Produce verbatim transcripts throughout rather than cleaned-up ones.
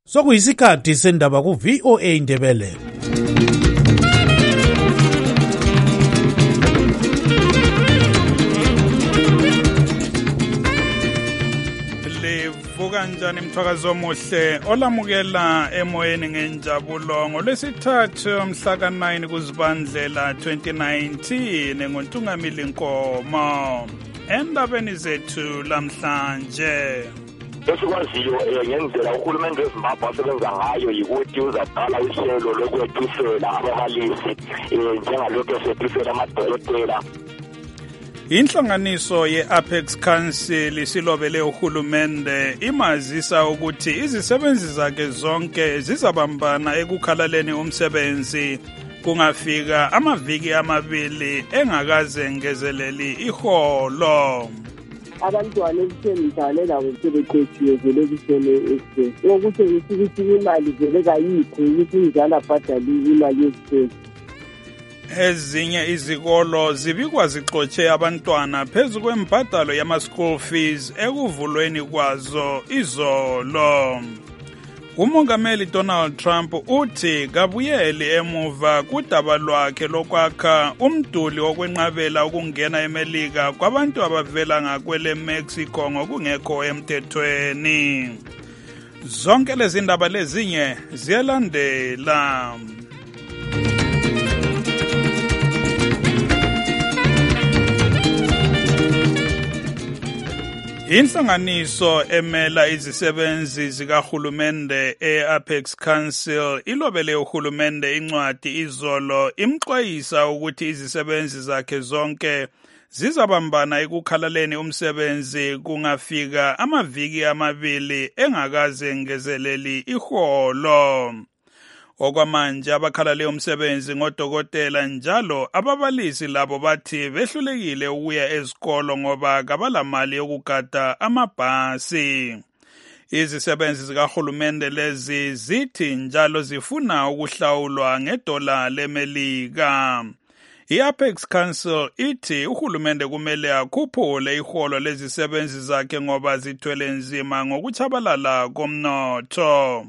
Sokuyisikhathi sendaba ku V O A Indebele. Livuka njani mthwakazo omuhle olamukela emoyeni ngenjabulo ngolwesithathu mhla ka nine kuZibandlela twenty nineteen ngoNtungamili Nkomo. Endabeni zethu lamhlanje esikwaziyo ngendlela uhulumende weZimbabwe asebenza ngayo yikuthi uzaqala uhlelo lokwethusela ababalisi njengalokho esethusela amadokotela. Inhlanganiso ye-Apex Council isilobele uhulumende imazisa ukuthi izisebenzi zakhe zonke zizabambana ekukhalaleni umsebenzi kungafika amaviki amabili engakaze ngezeleli iholo. Abantwana ebisendale labo sebeqotshiwe vele kusele esibhedlela ukuthi ukuthi imali vele kayikho ukuthi umzali abhadale imali yesibhedlela. Ezinye izikolo zibikwa zixotshe abantwana phezu kwembhadalo yama-school fees ekuvulweni kwazo izolo. Umongameli Donald Trump uthi kabuyeli emuva kudaba lwakhe lokwakha umduli wokwenqabela ukungena eMelika kwabantu abavela ngakwele Mexico ngokungekho emthethweni. Zonke lezi ndaba lezinye ziyalandela. Inhlanganiso emela izisebenzi zikahulumende e-Apex Council ilobele uhulumende incwadi izolo imxwayisa ukuthi izisebenzi zakhe zonke zizabambana ekukhalaleni umsebenzi kungafika amaviki amabili engakaze ngezeleli iholo. Okwamanje abakhalale umsebenzi ngodokotela njalo ababalisi labo bathi behlulekile ukuya ezikolo ngoba kabalamali yokugada amabhasi. Izisebenzi zikahulumende lezi zithi njalo zifuna ukuhlawulwa ngedola leMelika. I-Apex Council ithi uhulumende kumele akhuphule iholo lezisebenzi zakhe ngoba zithwele nzima ngokuchabalala komnotho.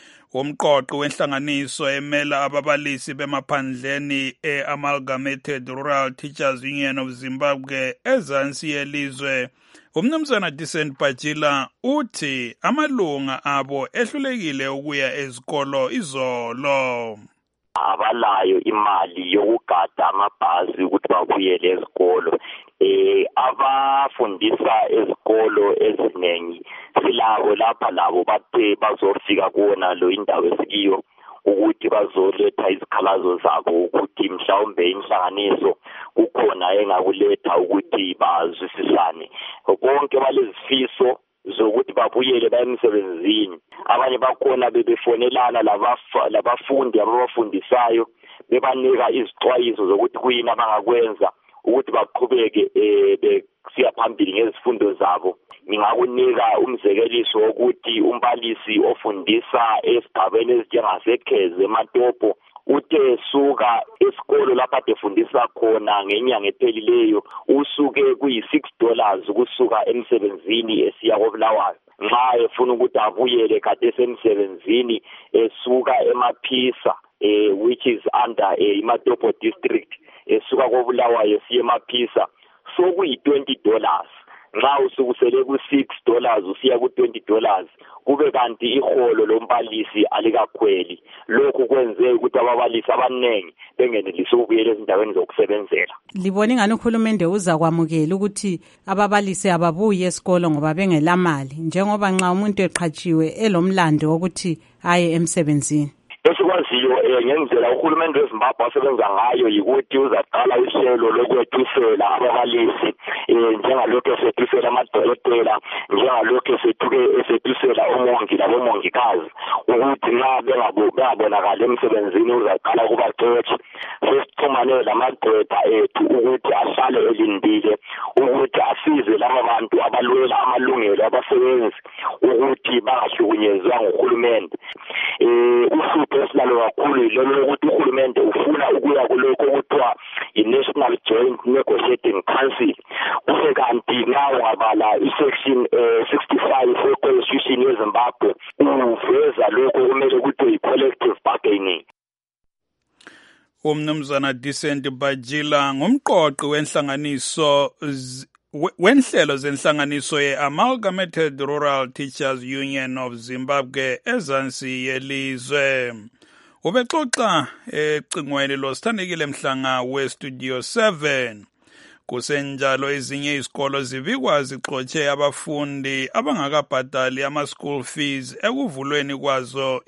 Umqoqo wenhlanganiso emela ababalisi bemaphandleni e-Amalgamated Rural Teachers Union of Zimbabwe ezansi yelizwe, umnumzana Decent Bajila uthi amalunga abo ehlulekile ukuya ezikolo izolo. Abalayo imali yokugada amabhasi ukuthi babuyele ezikolo. Eh abafundisa ezikolo eziningi silabo lapha labo bathe bazofika kuona lo indawo esikiyo ukuthi bazoletha izikhalazo zabo ukuthi mhlawumbe inhlanganiso kukhona engakuletha ukuthi bazwisisane. Bonke balezifiso zokuthi babuyele bayemsebenzini. Abanye bakhona bebefonelana labafundi ababafundisayo bebanika izixwayiso zokuthi kuyini abangakwenza ukuthi baqhubeke besiya phambili ngezifundo zabo. Ngingakunika umzekeliso wokuthi umbalisi ofundisa esigabeni esinjengaseKheze eMatopo uthe suka esikolo lapha efundisa khona ngenyanga ephelileyo usuke kuyi six dollars ukusuka emsebenzini esiya koBulawayo. Nxa efuna ukuthi abuyele kade esemsebenzini esuka eMaphisa eh which is under eh, iMatopo district esuka koBulawayo esiya eMaphisa so kuyi twenty dollars. Nxa usukusele ku six dollars usiya ku twenty dollars kube kanti iholo lombalisi alikakhweli. Lokhu kwenze ukuthi ababalisi abanengi bengenelisi ukubuyela ezindaweni zokusebenzela. Libona ingani uhulumende uza kwamukela ukuthi ababalisi ababuye esikolo ngoba bengelamali njengoba nxa umuntu eqhatshiwe elomlando wokuthi aye emsebenzini? Esikwaziyo ngendlela uhulumende weZimbabwe asebenza ngayo yikuthi uzaqala uhlelo lokwethusela ababalisi njengalokho esethusela amadokotela njengalokho esethusela omongi labomongikazi ukuthi nxa bengabonakala emsebenzini uzaqala kubaqotsha. Sesixhumane lamagqwetha ethu ukuthi ahlale elindile ukuthi asize laba bantu abalwela amalungelo abasebenzi ukuthi bangahlukunyezwa nguhulumende. Eh uhlupho esilalo kakhulu elikhulu yilolo lokuthi uhulumende ufuna ukuya kulokho okuthiwa i-National Joint Negotiating Council. Kuse kanti nawo ngabala i-section sixty-five ye-Constitution yeZimbabwe uveza lokho kumele kuthiwe i-collective bargaining. Umnumzana Decent Bajila ngumqoqi wenhlanganiso wenhlelo zenhlanganiso ye-Amalgamated Rural Teachers Union of Zimbabwe ezansi yelizwe. Ubexoxa ecingweni losithandekile Mhlanga we-Studio seven. Kusenjalo ezinye izikolo zibikwa zixotshe abafundi abangakabhadali ama-school fees ekuvulweni kwazo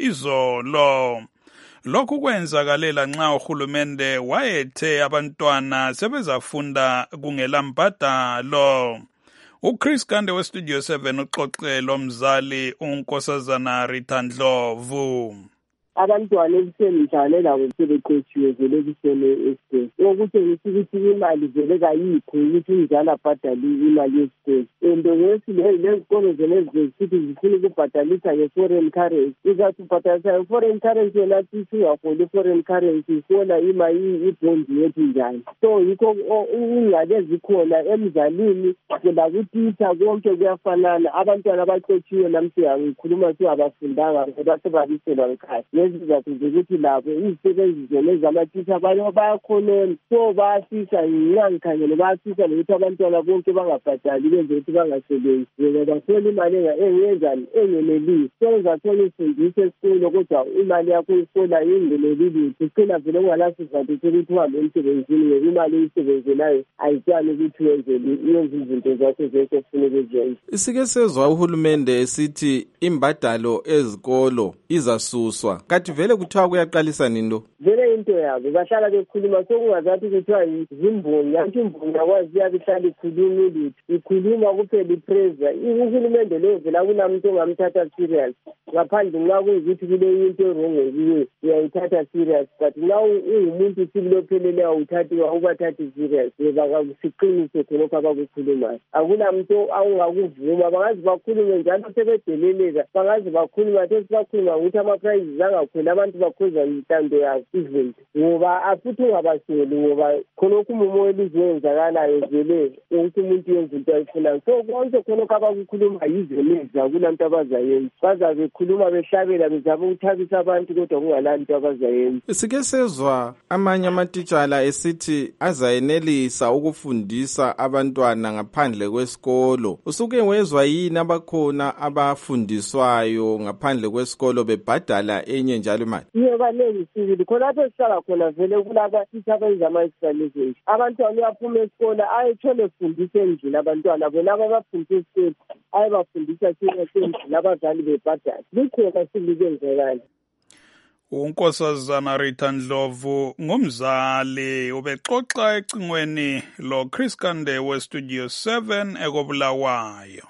izolo. Lokhu kwenzakalela nxa uhulumende wayethe abantwana sebezafunda kungela mbhadalo. uChris Kande we-Studio seven uxoxe lomzali uNkosazana Rita Ndlovu. Abantwana ebisemdlane labo sebeqotshiwe vele ekuseni esitesi okutshengisa ukuthi imali vele kayikho ukuthi umzali abhadale imali yesitesi. And lezikolo zenezisithi zifuna ukubhadalisa nge-foreign currency. Izathi ubhadalisa nge-foreign currency yona sithi uyafuna i-foreign currency ifola imali ibhondi yethu njani. So yikho ingane ezikhona emzalini lakutitha konke kuyafanana. Abantwana abaqotshiwe namhla ngikhuluma siwa abafundanga ngoba sebabiselwa ngekhaya. Izizathu zokuthi labo izisebenzi zona zamathisha abanye bayakhonona so bayasisa ngikhangele bayasisa nokuthi abantwana bonke bangabhadali benze ukuthi bangasebenzi ngoba bafuna imali engenzani engenelile senzathola ifundise esikolo kodwa imali yakho ifola ingenelile ugcina vele ungalasizathu sokuthi uhambe emsebenzini ngoba imali oyisebenzelayo ayitsali ukuthi wenze yenze izinto zakho zonke ofuna ukuzenza. Sike sezwa uhulumende esithi imbadalo ezikolo izasuswa. Kathi vele kuthiwa kuyaqalisa nindo? Vele into yabo bahlala bekhuluma sokungazathi kuthiwa izimbongi yanti imbongi yakwazi yabihlala ikhuluma ukuthi ikhuluma kuphela ipressure. Uhulumende lo vela kunamuntu ongamthatha serious. Ngaphandle nxa kuyikuthi kule into wrong kuwe uyayithatha serious but now ungumuntu silophelele awuthathi awubathathi serious ngoba akusiqinise khonokho abakukhulumayo. Akunamuntu awungakuvuma bangazi bakhulume njalo sebedeleleka bangazi bakhuluma sesibakhuluma ukuthi ama-prices angakhona abantu bakhoza intando yabo izinto ngoba afuthi ungabasweli ngoba khonokho umumo elizenzakalayo vele ukuthi umuntu yenza into ayifunayo. So konke khonokho abakukhuluma yizoneza kulanto abazayenza bazabe khuluma behlabela bezaba ukuthabisa abantu kodwa kungalanto abazayenza. Sike sezwa amanye amatitshala esithi azayenelisa ukufundisa abantwana ngaphandle kwesikolo. Usuke wezwa yini abakhona abafundiswayo ngaphandle kwesikolo bebhadala enye njalo imali? Iye banengi sibili khona lapho sihlala khona vele kulaba titsha benza ama-examination abantwana uyaphuma esikolo ayethole fundisa endlini abantwana bona abafundisa esikolo ayebafundisa endlini abazali bebhadala likhona sibili kwenzekala. uNkosazana Rita Ndlovu ngumzali ubexoxa ecingweni lo Chris Kande we-Studio seven ekobulawayo.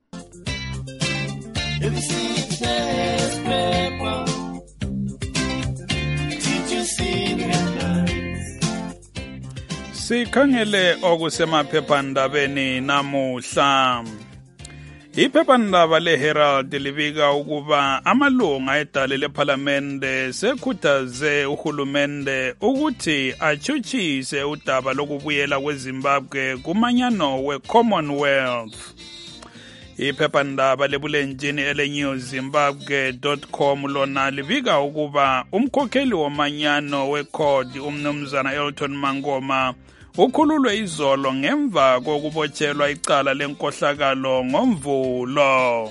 Sikhangele okusemaphephandabeni namuhla. Iphephandaba leHerald libika ukuba amalunga edale lePhalamende sekhuthaze uhulumende ukuthi achutshise udaba lokubuyela kweZimbabwe kumanyano we-Commonwealth. Iphephandaba lebulenjini ele-new zimbabwe dot com lona libika ukuba umkhokheli womanyano wekhodi umnumzana Elton Mangoma ukhululwe izolo ngemva kokubotshelwa icala lenkohlakalo ngoMvulo.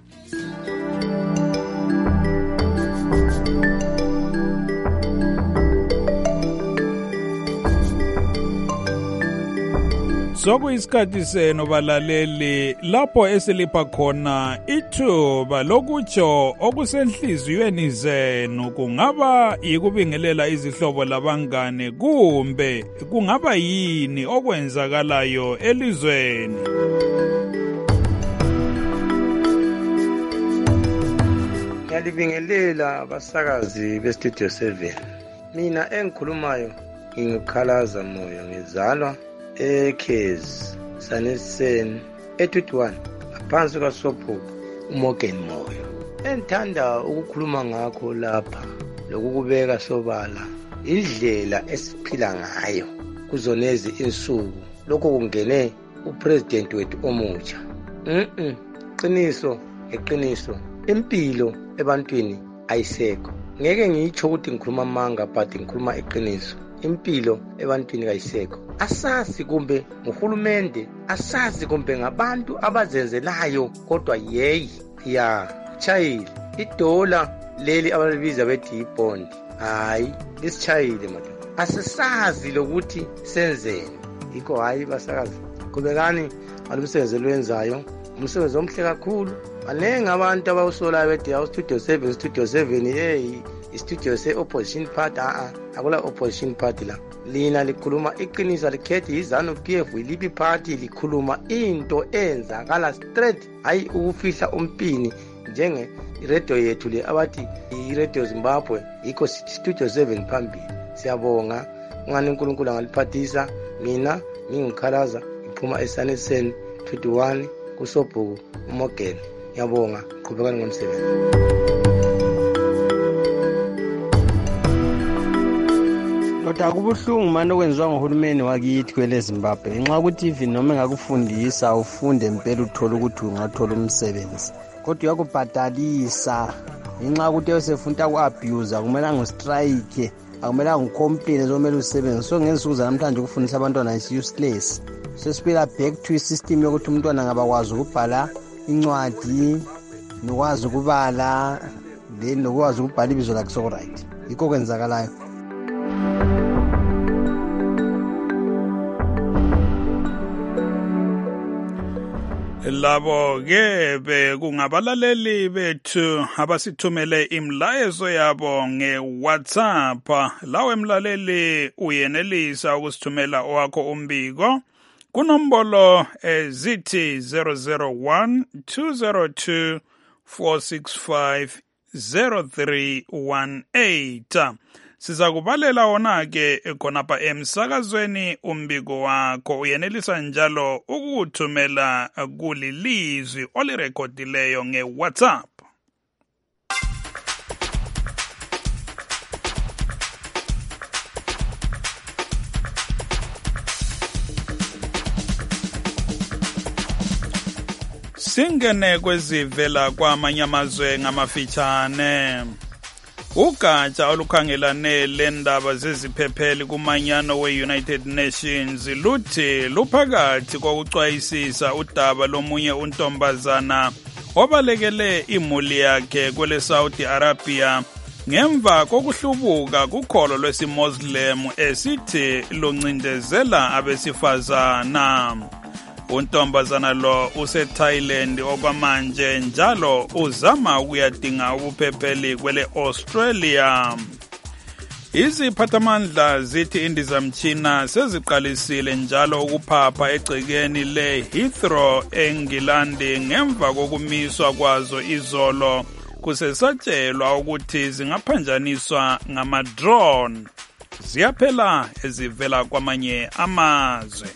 Sokuyisikhathi senu balaleli lapho esilipha khona ithuba lokutsho okusenhliziyweni zenu kungaba yikubingelela izihlobo labangane kumbe kungaba yini okwenzakalayo elizweni. Ngiyalibingelela abasakazi beStudio seven. Mina engikhulumayo nginguKhalaza Moyo ngizalwa eKezi Sanesen etutwana ngaphansi kaSophuku uMorgan Moyo. Engithanda ukukhuluma ngakho lapha lokukubeka sobala indlela esiphila ngayo kuzonezi insuku lokho kungene upresident wethu omutsha. Mhm. Qiniso, eqiniso. Impilo ebantwini ayisekho. Ngeke ngitsho ukuthi ngikhuluma amanga but ngikhuluma iqiniso. Impilo ebantwini kayisekho. Asasi kumbe uhulumende, asasi kumbe ngabantu abazenzelayo kodwa yeyi ya chayile idola leli abalibiza bethi ibond. Hayi, lisichayile madam. Asisazi lokuthi senzeni. Yikho hayi basakazi. Qhubekani alumsebenzi lwenzayo. Umsebenzi omhle kakhulu. Banenge abantu abawusolayo bethi yawu studio seven studio seven hey istudio se opposition party a akula opposition party la. Lina likhuluma iqiniso likhethi izanu P F ilipi party likhuluma into enzakala straight hayi ukufihla umpini njenge iradio yethu le abathi iradio Zimbabwe yikho studio seven phambili. Siyabonga ngani uNkulunkulu angaliphathisa mina ngingikhalaza iphuma eSaniseni twenty-one kuSobhuku uMogeni. Ngiyabonga qhubekani ngomsebenzi. Kodwa kubuhlungu manje okwenziwa ngohulumeni wakithi kwele Zimbabwe ngenxa ukuthi even noma engakufundisa ufunde impela uthola ukuthi ungathola umsebenzi kodwa uyakubhadalisa ngenxa ukuthi usefuna uku-abuse kumele ngistrike akumele ngicomplain zomela usebenzi so ngensuku zanamhlanje ukufundisa abantwana is useless. Sesibuyela back to isystem yokuthi umntwana ngabakwazi ukubhala incwadi nokwazi ukubala then nokwazi ukubhala ibizo lakhe so right yikho kwenzakalayo. Labo ke bekungabalaleli bethu abasithumele imlayezo yabo nge-WhatsApp. Lawe emlaleli uyenelisa ukusithumela owakho umbiko kunombolo ezithi zero zero one two zero two four six five zero three one eight. Siza kubalela wona ke khonapha emsakazweni umbiko wakho uyenelisa njalo ukuthumela kulilizwi olirekhodileyo ngeWhatsApp. Singene kwezivela kwamanye amazwe ngamafitshane. Ugatsha olukhangelane lendaba zeziphepheli kumanyano we-United Nations luthi luphakathi kokucwayisisa udaba lomunye untombazana obalekele imuli yakhe kwele Saudi Arabia ngemva kokuhlubuka kukholo lwesiMuslim esithi luncindezela abesifazana. Untombazana lo useThailand okwamanje njalo uzama ukuyadinga ubuphepheli kwele Australia. Iziphathamandla zithi indizamtshina seziqalisile njalo ukuphapha egcekeni le Heathrow eNgilandi ngemva kokumiswa kwazo izolo kusesatshelwa ukuthi zingaphanjaniswa ngama-drone. Ziyaphela ezivela kwamanye amazwe.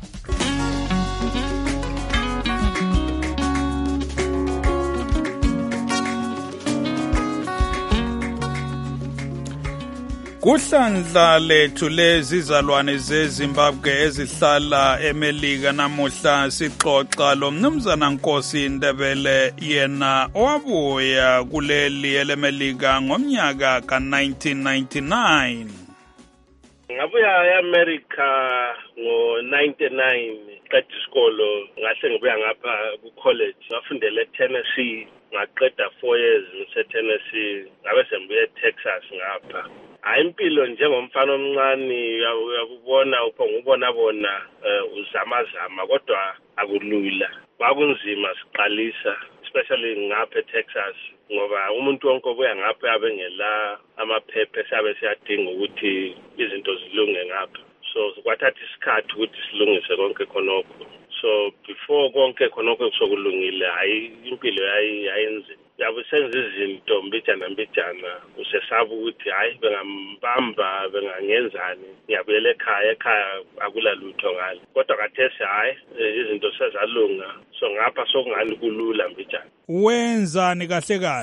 Kuhlandla lethu lezizalwane zeZimbabwe ezihlala eMelika namuhla sixoxa lo mnumzana Nkosi Ndebele yena owabuya kuleli eleMelika ngomnyaka ka nineteen ninety-nine. Ngabuya eAmerica ngo ninety-nine qeda isikolo ngahle ngibuya ngapha ku college ngafundela eTennessee ngaqeda four years eTennessee ngabe sembuye eTexas ngapha. Hayi impilo njengomfana omncane uyakubona uphongubona bona uzamazama kodwa akulula. Kwakunzima siqalisa especially ngapha eTexas ngoba umuntu wonke obuya ngapha abengela amaphepha esabe siyadinga ukuthi izinto zilunge ngapha. So kwathatha isikhathi ukuthi silungise konke khonokho. So before konke khonokho kusokulungile hayi impilo yayi yayenzima. Yabe senze izinto mbijana mbijana usesaba ukuthi hayi bengambamba bengangenzani ngiyabuyela ekhaya ekhaya akulalutho ngalo kodwa kathesi hayi izinto sezalunga so ngapha sokungani kulula mbijana. Wenzani kahle kahle?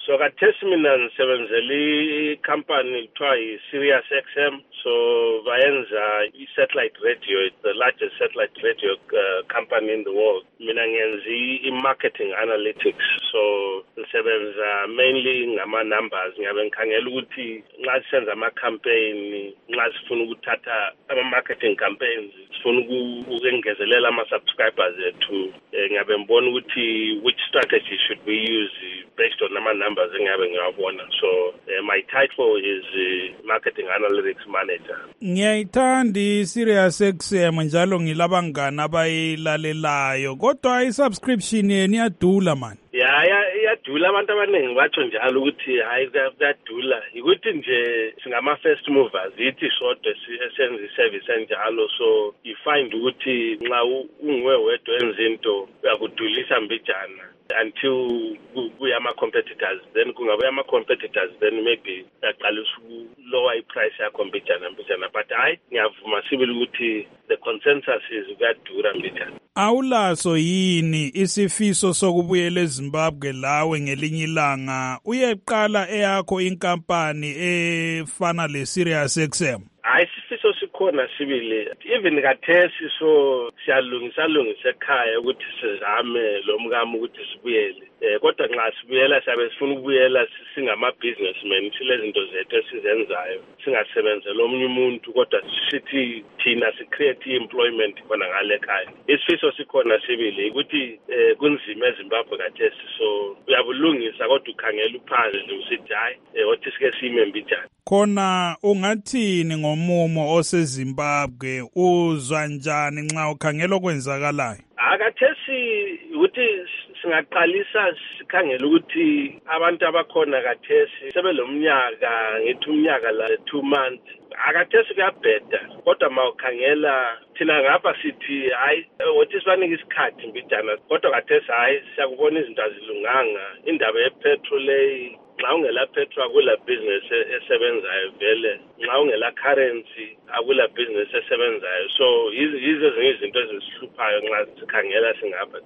So kathesi mina ngisebenzela i-company kuthiwa yi-Sirius X M. So bayenza i-satellite radio, it's the largest satellite radio uh, company in the world. Mina ngenza i-marketing analytics. So ngisebenza mainly ngama-numbers. Ngiyabe ngikhangela ukuthi nxa sisenza ama-campaign, nxa sifuna ukuthatha ama-marketing campaigns, sifuna ukungezelela ama-subscribers ethu. Ngiyabe ngibona ukuthi which strategy should we use based on ama-numbers engiyabe ngiyabona. So uh, my title is uh, marketing analytics manager. Ngiyayithanda i-Sirius X M njalo ngilabangani abayilalelayo kodwa i-subscription yeni iyadula man. Ya iyadula, abantu abaningi batsho njalo ukuthi hayi kuyadula. Ukuthi nje singama first movers yithi sodwa esenza iservice enjalo, so you find ukuthi nxa ungiwe wedwa enza into uyakudulisa mbijana until kuyama competitors, then kungabuya ama competitors, then maybe yaqalisa lower i-price yakho mbijana mbijana, but hayi ngiyavuma sibili ukuthi the consensus is kuyadura mbijana. Awulaso yini isifiso sokubuyela eZimbabwe lawe ngelinye ilanga uyeqala eyakho inkampani efana le Sirius X M? Hayi isifiso sikhona sibili, even kathesi so siyalungisa lungisa ekhaya ukuthi sizame lo mkami ukuthi sibuyele. Eh kodwa nxa sibuyela siyabe sifuna ukubuyela singama businessmen, silezi zinto zethu esizenzayo singasebenzela omunye umuntu kodwa sithi thina si create employment khona ngale ekhaya. Isifiso sikhona sibili ukuthi eh kunzima eZimbabwe kathesi, so uyabulungisa kodwa ukhangela uphansi usithi hayi othi sike sime mbijana. Khona ungathini ngomumo oseZimbabwe, uzwa njani nxa ukhangela okwenzakalayo? Akathesi ukuthi singaqalisa sikhangela ukuthi abantu abakhona kathesi sebelomnyaka ngithi umnyaka la two months akathesi kuyabheda, kodwa mawukhangela thina ngapha sithi hayi wothi sibanike isikhathi mbijana, kodwa kathesi hayi siyakubona izinto azilunganga. Indaba yepetrol leyi nxa ungela petrol akula business esebenzayo vele, nxa ungela currency akula business esebenzayo, so yizo ezinye izinto ezisihluphayo nxa sikhangela singapha.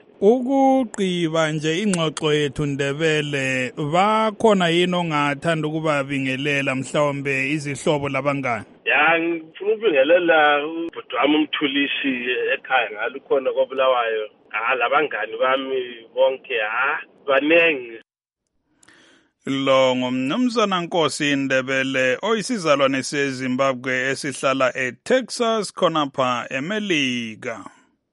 Ukuqiba nje ingxoxo yethu Ndebele, bakhona yini ongathanda ukubabingelela mhlawumbe izihlobo labangani? Ya ngifuna ukubingelela ubhuti wami uMthulisi ekhaya ngalo khona koBulawayo. Ah labangani bami bonke ha banengi. Lo ngumnumzana Nkosi Ndebele oyisizalwane seZimbabwe esihlala eTexas khonapha eMelika.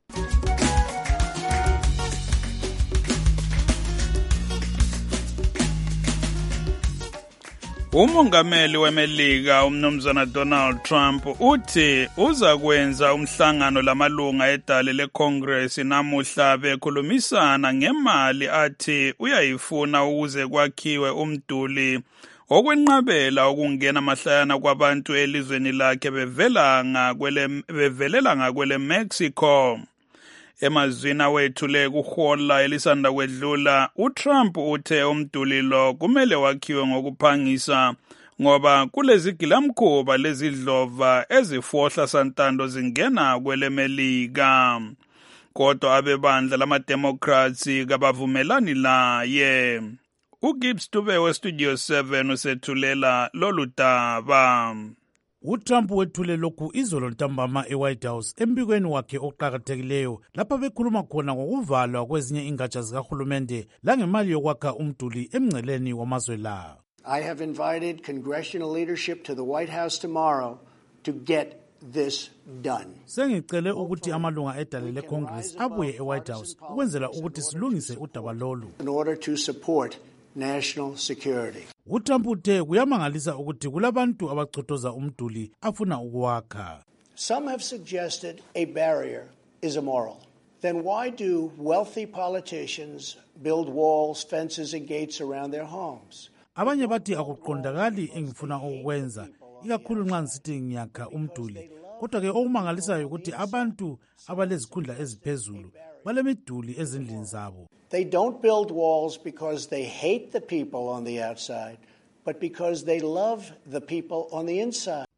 Umongameli weMelika umnumzana Donald Trump uthi uza kwenza umhlangano lamalunga edale leCongress namuhla bekhulumisana ngemali athi uyayifuna ukuze kwakhiwe umduli okwenqabela ukungena mahlayana kwabantu elizweni lakhe bevela ngakwele bevelela ngakwele Mexico. Emazwini awethule kuhola elisanda kwedlula, uTrump uthe umduli lo kumele wakhiwe ngokuphangisa ngoba kulezigilamkhuba lezidlova ezifohla santando zingena kweleMelika. Kodwa abebandla lama-Democrats kabavumelani laye. uGibbs Dube weStudio seven usethulela lolu daba. uTrump wethule lokhu izolo ntambama eWhite House embikweni wakhe oqhakathekileyo lapha bekhuluma khona ngokuvalwa kwezinye ingatsha zikahulumende langemali yokwakha umduli emngceleni wamazwe la. I have invited congressional leadership to the White House tomorrow to get this done. Sengicele ukuthi amalunga edale leCongress abuye eWhite House ukwenzela ukuthi silungise udaba lolu. In order to support national security. uTrump uthe kuyamangalisa ukuthi kulabantu abachothoza umduli afuna ukuwakha. Some have suggested a barrier is immoral. Then why do wealthy politicians build walls, fences and gates around their homes? Abanye bathi akuqondakali engifuna ukwenza, ikakhulu nxa ngisithi ngiyakha umduli. Kodwa ke okumangalisayo ukuthi abantu abalezikhundla eziphezulu balemiduli ezindlini zabo. They don't build walls because they hate the people on the outside, but because they love the people on the inside.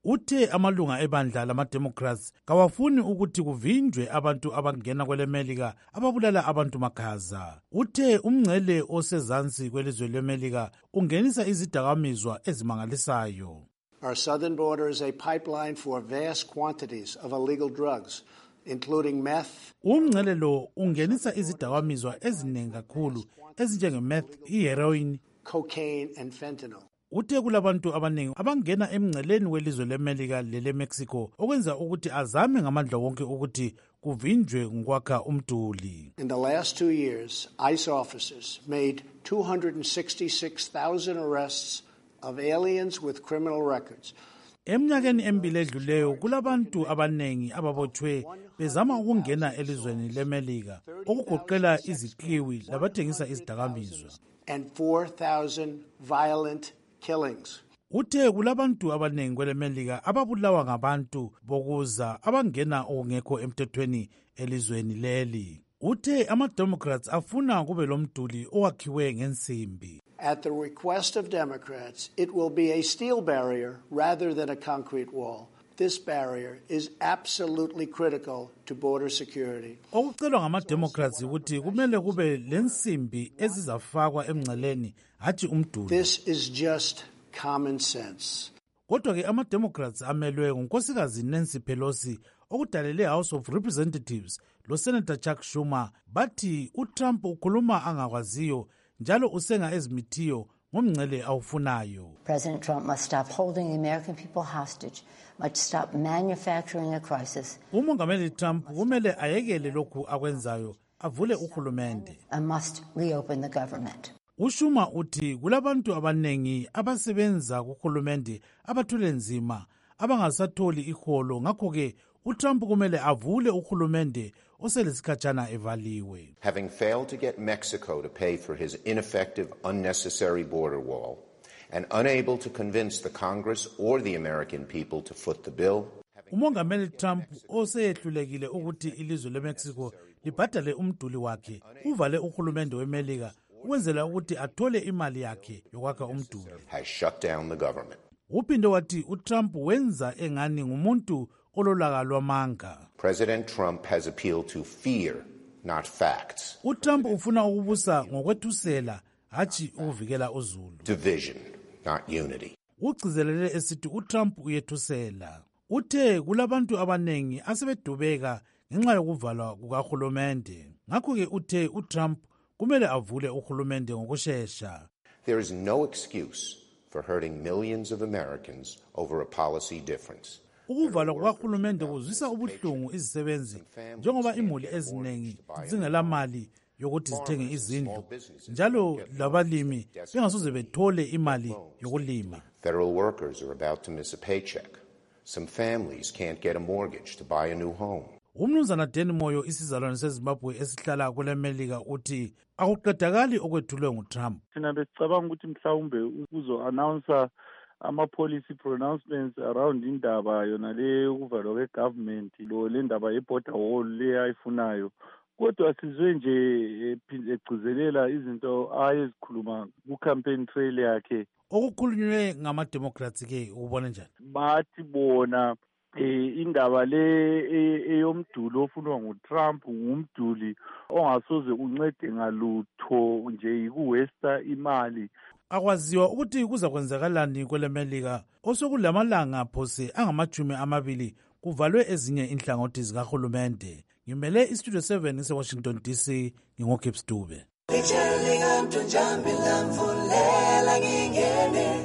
Uthe amalunga ebandla lama-Democrats kawafuni ukuthi kuvinjwe abantu abangena kwelemelika ababulala abantu makhaza. Uthe umngcele osezansi kwelizwe lemelika ungenisa izidakamizwa ezimangalisayo. Our southern border is a pipeline for vast quantities of illegal drugs, including meth. Umngcele lo ungenisa izidakamizwa eziningi kakhulu ezinjenge-meth, i-heroin, cocaine and fentanyl. Uthe kulabantu abaningi abangena emngceleni welizwe lemelika lele-Mexico okwenza ukuthi azame ngamandla wonke ukuthi kuvinjwe ngokwakha umduli. In the last two years, ICE officers made two hundred sixty-six thousand arrests of aliens with criminal records. Eminyakeni emibili edluleyo kulabantu abanengi ababotshwe bezama ukungena elizweni lemelika okugoqela iziqiwi labathengisa izidakamizwa. And four thousand violent killings. Uthe kulabantu abanengi kwelemelika ababulawa ngabantu bokuza abangena okungekho emthethweni elizweni leli. Uthe ama-Democrats afuna kube lomduli owakhiwe ngensimbi. At the request of Democrats, it will be a steel barrier rather than a concrete wall. This barrier is absolutely critical to border security. Okucelwa ngama-Democrats ukuthi kumele kube lensimbi ezizafakwa emngceleni hathi umduli. This is just common sense. Kodwa ke ama-Democrats amelwe ngunkosikazi Nancy Pelosi okudalele House of Representatives lo Senator Chuck Schumer bathi uTrump ukhuluma angakwaziyo njalo usenga ezimithiyo ngomngcele awufunayo. President Trump must stop holding the American people hostage, must stop manufacturing a crisis. Umongameli Trump kumele ayekele lokhu akwenzayo avule uhulumende. And must reopen the government. Ushuma uthi kulabantu abanengi abasebenza kuhulumende abathule nzima abangasatholi iholo ngakho ke uTrump kumele avule uhulumende oselesikhatshana evaliwe. Having failed to get Mexico to pay for his ineffective, unnecessary border wall and unable to convince the Congress or the American people to foot the bill. Umongameli Trump oseyehlulekile ukuthi ilizwe leMexico libhadale umduli wakhe uvale uhulumende wemelika ukwenzela ukuthi athole imali yakhe yokwakha umduli. Has shut down the government. Uphinde wathi uTrump wenza engani ngumuntu ololaka lwamanga. President Trump has appealed to fear, not facts. uTrump ufuna ukubusa ngokwethusela hathi ukuvikela uzulu. Division, not unity. Ugcizelele esithi uTrump uyethusela. Uthe kulabantu abanengi asebedubeka ngenxa yokuvalwa kukahulumende. Ngakho ke uthe uTrump kumele avule uhulumende ngokusheshsha. There is no excuse for hurting millions of Americans over a policy difference. Ukuvalwa kukahulumende kuzwisa ubuhlungu izisebenzi njengoba imuli eziningi zingela mali yokuthi zithenge izindlu njalo labalimi bengasoze bethole imali yokulima. Federal workers are about to miss a paycheck. Some families can't get a mortgage to buy a new home. Umnumzana Danny Moyo isizalwane seZimbabwe esihlala kwelemelika uthi akuqedakali okwethulwe nguTrump. Thina besicabanga ukuthi mhlawumbe uzo announce ama policy pronouncements around indaba yona le ukuvalwa kwegovernment lo le ndaba yeborder wall le ayifunayo. Kodwa sizwe nje egcizelela izinto ayezikhuluma ku-campaign trail yakhe. Okukhulunywe ngama-Democrats ke ubona njani? Bathi bona eh indaba le eyomduli ofunwa nguTrump ngumduli ongasoze uncede ngalutho nje ikuwesta imali. Akwaziwa ukuthi kuza kwenzakalani kwelemelika osokulamalanga phose angamajumi amabili kuvalwe ezinye inhlangothi zikahulumende. Ngimele iStudio seven eseWashington D C ngingokhips Dube. Licheleka mthunjambi lamvulela ngingene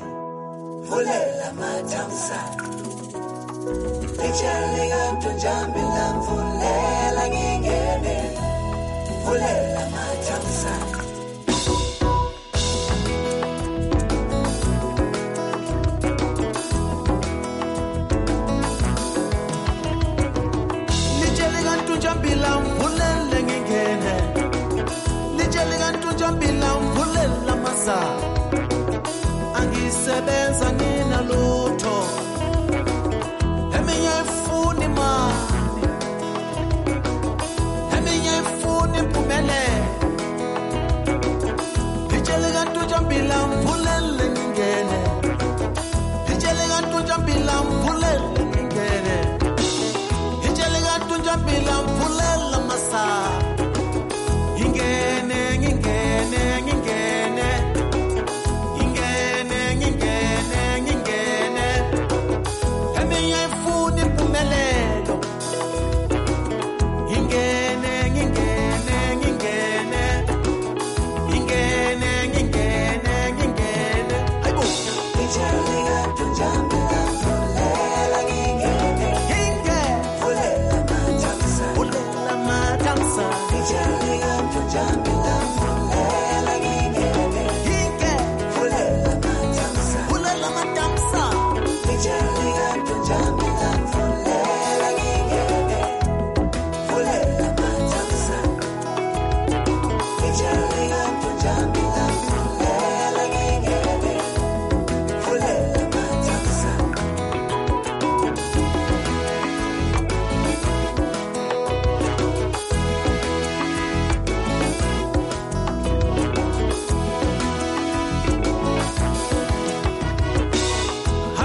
vulela mathamsa. Licheleka mthunjambi lamvulela ngingene vulela mathamsa. Lijambilam vulele ngingene Lijeliga ntujambilam vulela masa Angisebenza ngina lutho Eminye ifuni mali Eminye ifuni mpumele Lijeliga ntujambilam vulele ngingene Lijeliga ntujambilam vulele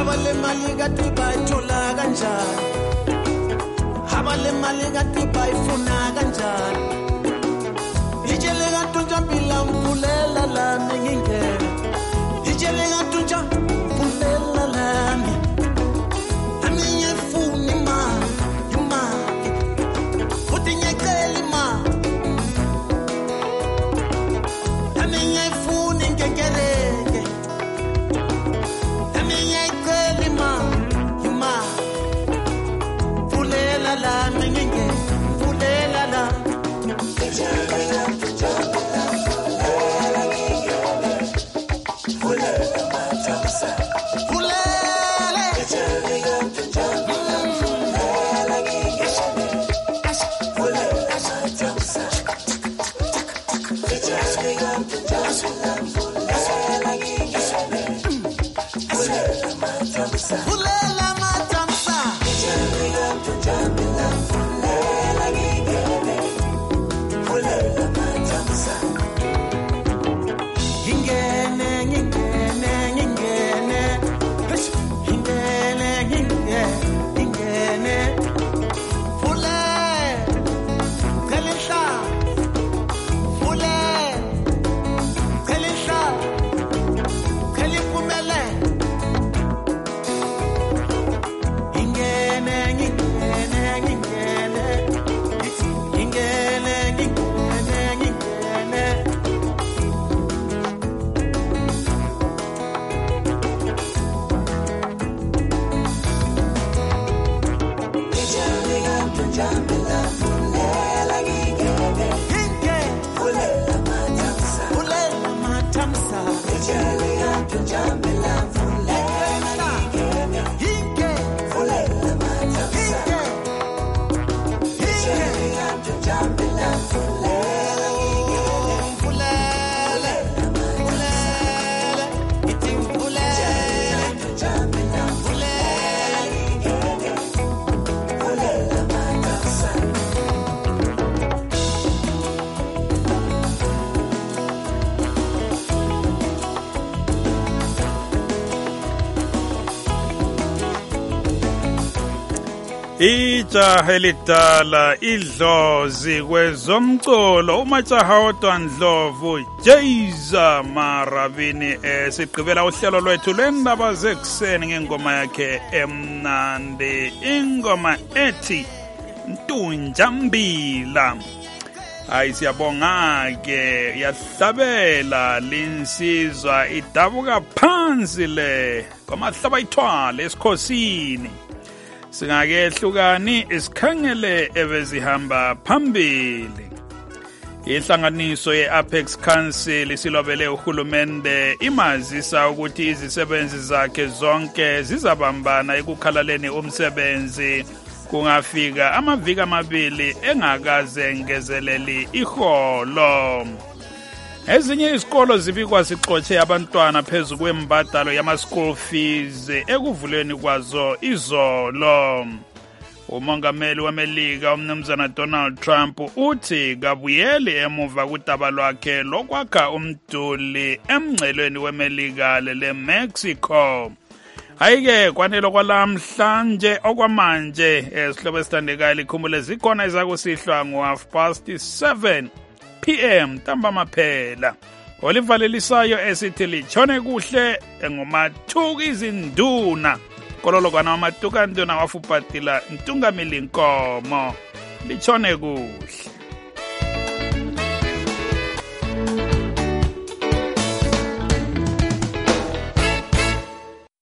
haba le mali kati bayithola kanjani haba le mali kati bayifuna kanjani ijele kantunja bila mpulela lami ngingena ijele kantunja mpulela lami ami yefuni ma ma futhi ngecela ma ami yefuni ngekeleke ami ngecela ma ma mpulela lami ngingena mpulela la Ijaha elidala idlozi kwezomculo umajaha odwa Ndlovu Jayza Marabini esigqibela uhlelo lwethu lendaba zekuseni ngengoma yakhe emnandi ingoma ethi Ntunjambila. Hayi siyabonga ke yahlabela linsizwa idabuka phansi le kwamahlaba ithwala esikhosini. Singakehlukani isikhangele ebezihamba phambili. Ihlanganiso ye-Apex Council silobele uhulumende imazisa ukuthi izisebenzi zakhe zonke zizabambana ekukhalaleni umsebenzi kungafika amaviki amabili engakaze ngezeleli iholo. Ezinye izikolo zibikwa zixotshe abantwana phezu kwembadalo yama-school fees ekuvuleni kwazo izolo. Umongameli wamelika umnumzana Donald Trump uthi kabuyeli emuva kudaba lwakhe lokwakha umduli emngcelweni wemelika le-Mexico. Hayike kwanelo kwalamhlanje okwamanje esihlobo esithandekayo likhumbule zikhona ezakusihlwa ngo-half past seven p m ntambama phela. Olivalelisayo esithi litshone kuhle engumathuki izinduna kololokwana wamatuka nduna wafupatila ntungamili nkomo litshone kuhle.